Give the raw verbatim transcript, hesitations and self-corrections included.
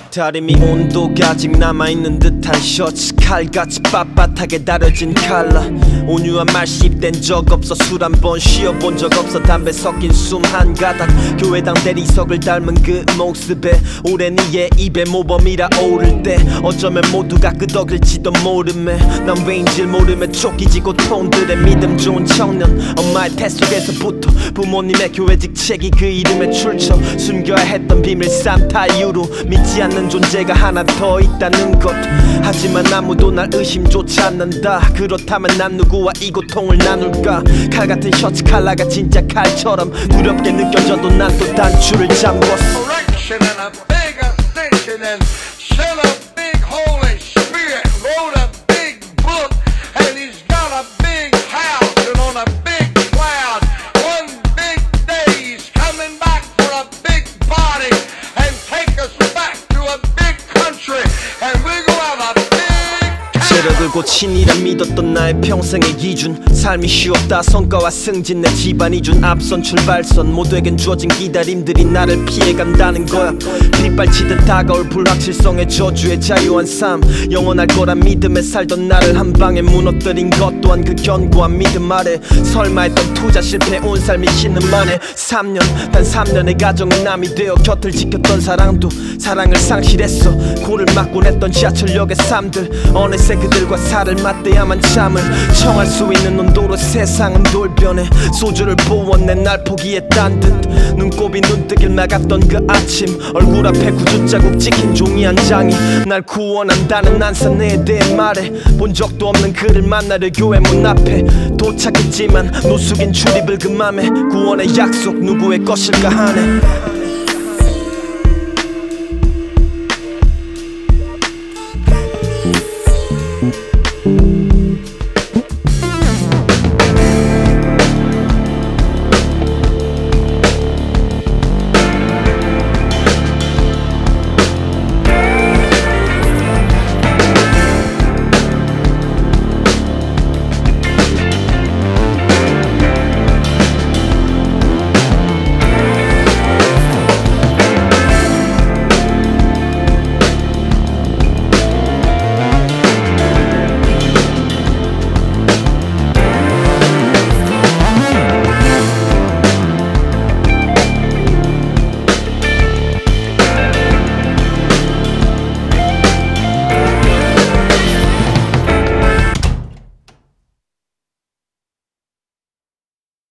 다리미 온도가 아직 남아있는 듯한 셔츠 칼같이 빳빳하게 다려진 칼라 온유한 말 씹댄 적 없어 술 한 번 쉬어본 적 없어 담배 섞인 숨 한 가닥 교회당 대리석을 닮은 그 모습에 오랜 이의 입에 모범이라 오를 때 어쩌면 모두가 끄덕일지도 모름에 난 왜인지 모름에 쫓기지고 톤들의 믿음 좋은 청년 엄마의 태 속에서부터 부모님의 교회직 책이 그 이름에 출처 숨겨야 했던 비밀 산타 이후로 믿지 않는 존재가 하나 더 있다는 것 하지만 아무도 날 의심조차 않는다 그렇다면 난 누구와 이 고통을 나눌까 칼같은 셔츠 칼라가 진짜 칼처럼 두렵게 느껴져도 난 또 단추를 잠궜어 Correction and a big ascension and sent a big Holy Spirit wrote a big book and he's got a big house and on a big cloud one big day he's coming back for a big body and take us back to a big country and we're gonna have a big 체력을 고친이라 믿었던 나의 평생의 기준 삶이 쉬웠다 성과와 승진 내 집안이 준 앞선 출발선 모두에겐 주어진 기다림들이 나를 피해간다는 거야 빗발치듯 다가올 불확실성의 저주에 자유한 삶 영원할 거란 믿음에 살던 나를 한 방에 무너뜨린 것 또한 그 견고한 믿음 아래 설마 했던 투자 실패 온 삶이 신음만에 삼 년 단 삼 년의 가정은 남이 되어 곁을 지켰던 사랑도 사랑을 상실했어 코를 막곤 했던 지하철역의 삶들 어느새 그들과 살을 맞대야만 잠을 청할 수 있는 온도로 세상은 돌변해 소주를 부었네 날 포기했단 듯 눈곱이 눈뜨길 막았던 그 아침 얼굴 앞에 구두 자국 찍힌 종이 한 장이 날 구원한다는 안산에 대해 말해 본 적도 없는 그를 만나려 교회 문 앞에 도착했지만 노숙인 출입을 그 맘에 구원의 약속 누구의 것일까 하네